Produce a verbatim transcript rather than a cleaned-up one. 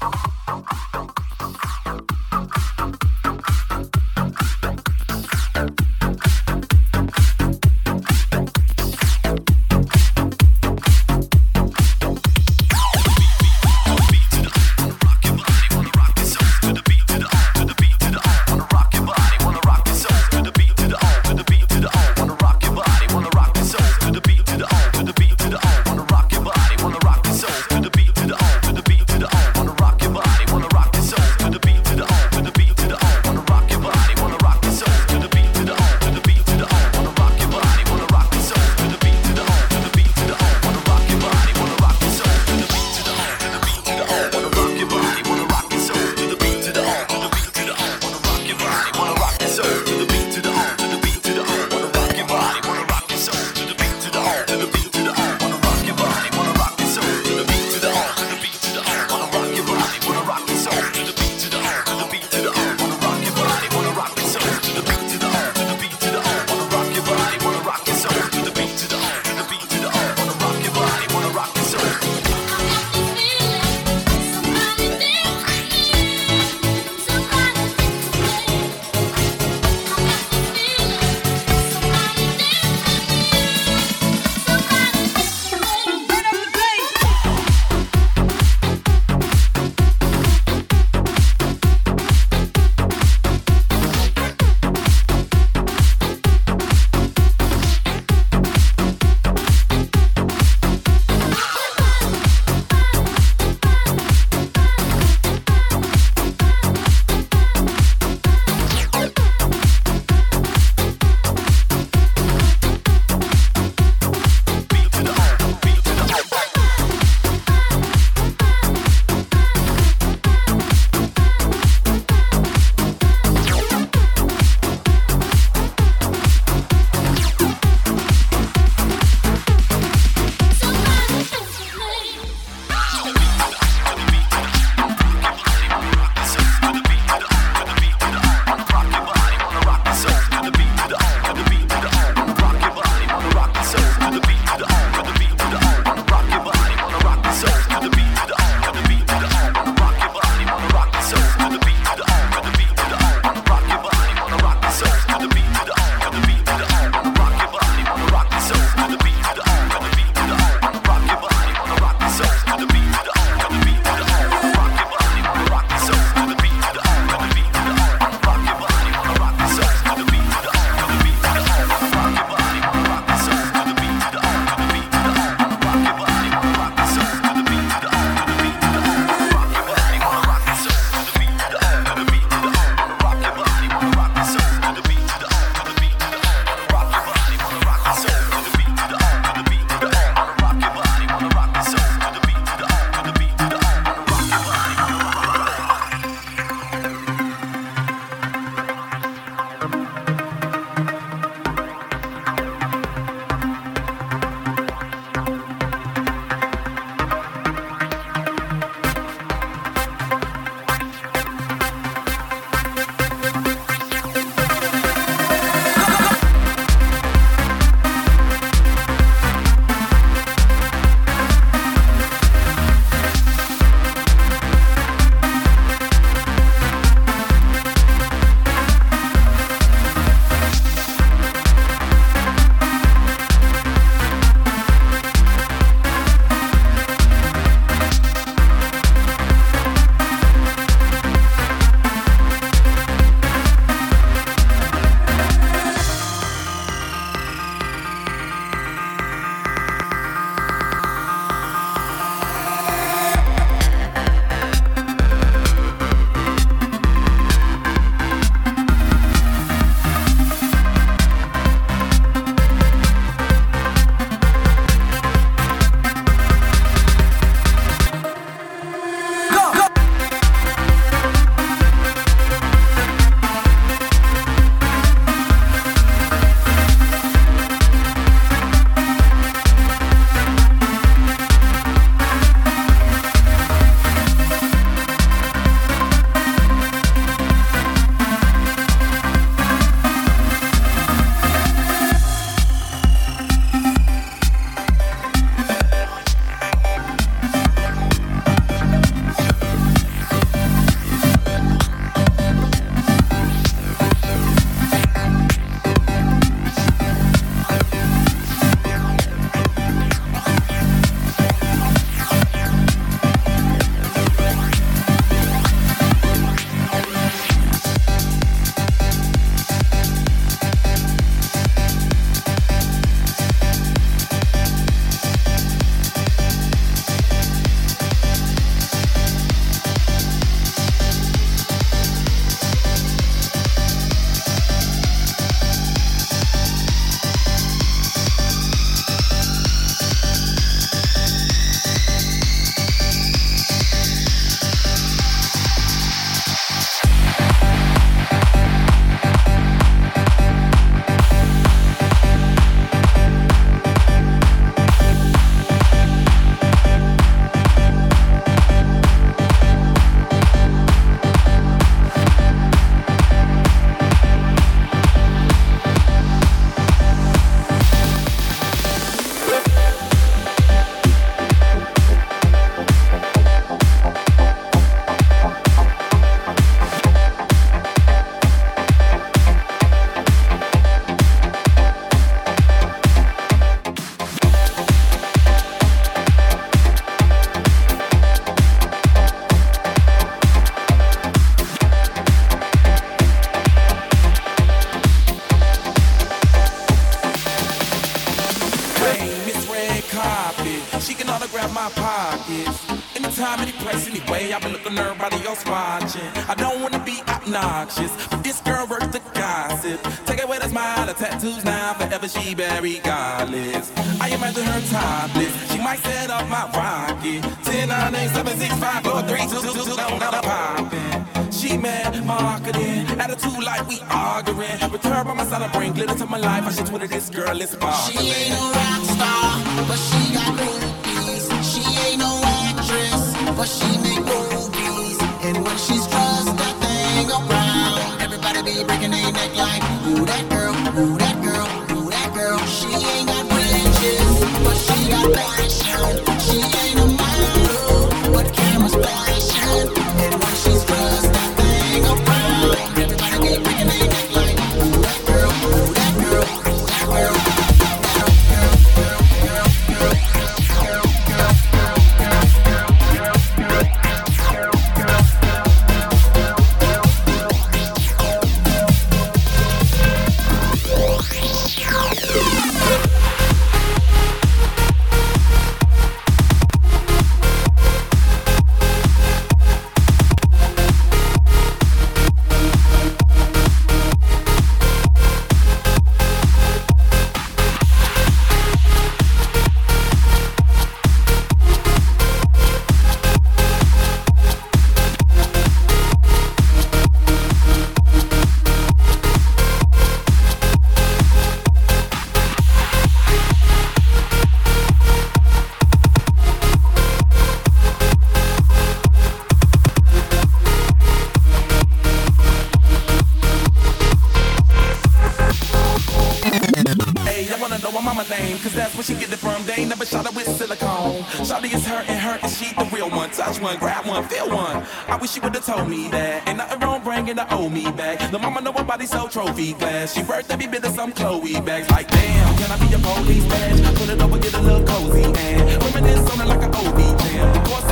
to Anytime, any place, anyway, I've been looking at everybody else watching. I don't wanna be obnoxious, but this girl worth the gossip. Take it with a smile, her tattoos now, forever she buried godless. I imagine her topless, she might set up my rocket. ten, nine, eight, seven, six, five, four, three, two, two, two, two, don't know poppin'. She mad, marketing, attitude like we arguing. With her by my side, I bring glitter to my life. I should Twitter this girl, it's sparkling. She ain't no rock star, but she got groupies. She ain't no actress, but she make movies. And when she's dressed, that thing around, everybody be breaking their neck like, ooh, that girl, ooh, that girl, ooh, that girl. She ain't got bridges, but she got passion. She ain't a model, but cameras flashing. And when she's dressed, that thing around, everybody be breaking their neck like, ooh, that girl, ooh, that girl, ooh, that girl. Cause that's where she get it from. They ain't never shot her with silicone. Shawty is her and her and she the real one. Touch one, grab one, feel one. I wish she would've told me that. Ain't nothing wrong bringing the old me back. The mama know her body so trophy glass. She worth every bit of some Chloe bags. Like damn, can I be a police badge? Put it over, get a little cozy and reminisce on it like an O B jam.